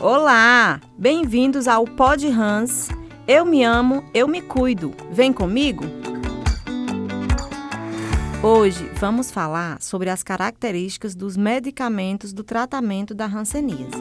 Olá! Bem-vindos ao Pod Hans. Eu me amo, eu me cuido. Vem comigo? Hoje vamos falar sobre as características dos medicamentos do tratamento da hanseníase.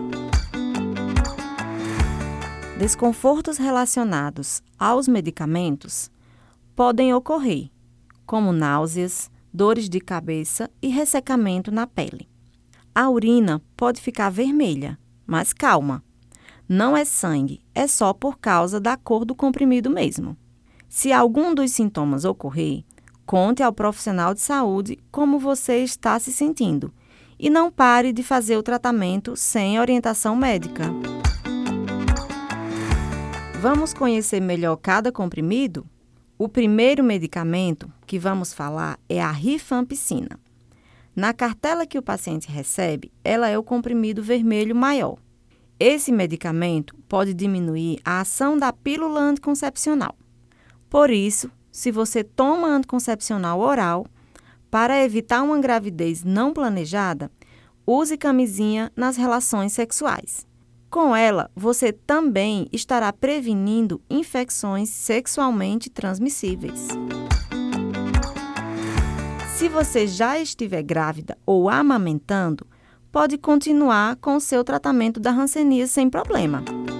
Desconfortos relacionados aos medicamentos podem ocorrer, como náuseas, dores de cabeça e ressecamento na pele. A urina pode ficar vermelha, mas calma, não é sangue, é só por causa da cor do comprimido mesmo. Se algum dos sintomas ocorrer, conte ao profissional de saúde como você está se sentindo e não pare de fazer o tratamento sem orientação médica. Vamos conhecer melhor cada comprimido? O primeiro medicamento que vamos falar é a rifampicina. Na cartela que o paciente recebe, ela é o comprimido vermelho maior. Esse medicamento pode diminuir a ação da pílula anticoncepcional. Por isso, se você toma anticoncepcional oral, para evitar uma gravidez não planejada, use camisinha nas relações sexuais. Com ela, você também estará prevenindo infecções sexualmente transmissíveis. Se você já estiver grávida ou amamentando, pode continuar com o seu tratamento da hanseníase sem problema.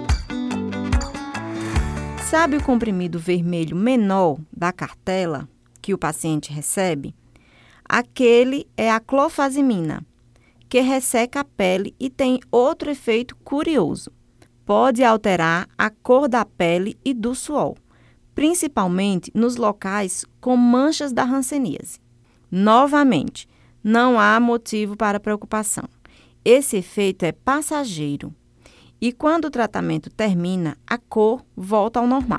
Sabe o comprimido vermelho menor da cartela que o paciente recebe? Aquele é a clofazimina, que resseca a pele e tem outro efeito curioso. Pode alterar a cor da pele e do suor, principalmente nos locais com manchas da hanseníase. Novamente, não há motivo para preocupação. Esse efeito é passageiro e quando o tratamento termina, a cor volta ao normal.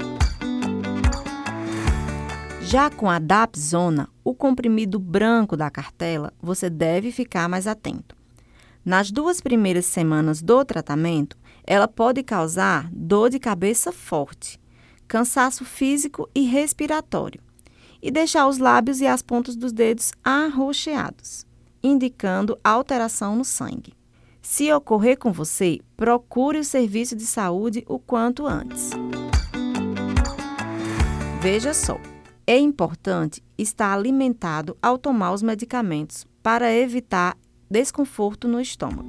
Já com a dapsona, o comprimido branco da cartela, você deve ficar mais atento. Nas 2 primeiras semanas do tratamento, ela pode causar dor de cabeça forte, cansaço físico e respiratório, e deixar os lábios e as pontas dos dedos arroxeados, indicando alteração no sangue. Se ocorrer com você, procure o serviço de saúde o quanto antes. Veja só. É importante estar alimentado ao tomar os medicamentos para evitar desconforto no estômago.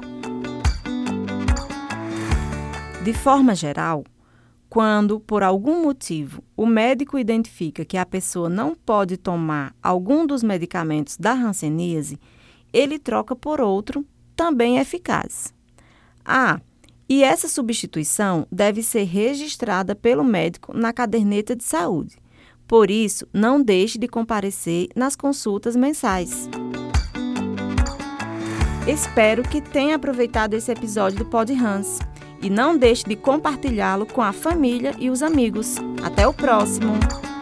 De forma geral, quando, por algum motivo, o médico identifica que a pessoa não pode tomar algum dos medicamentos da hanseníase, ele troca por outro, também eficaz. E essa substituição deve ser registrada pelo médico na caderneta de saúde. Por isso, não deixe de comparecer nas consultas mensais. Espero que tenha aproveitado esse episódio do Pod Hans e não deixe de compartilhá-lo com a família e os amigos. Até o próximo!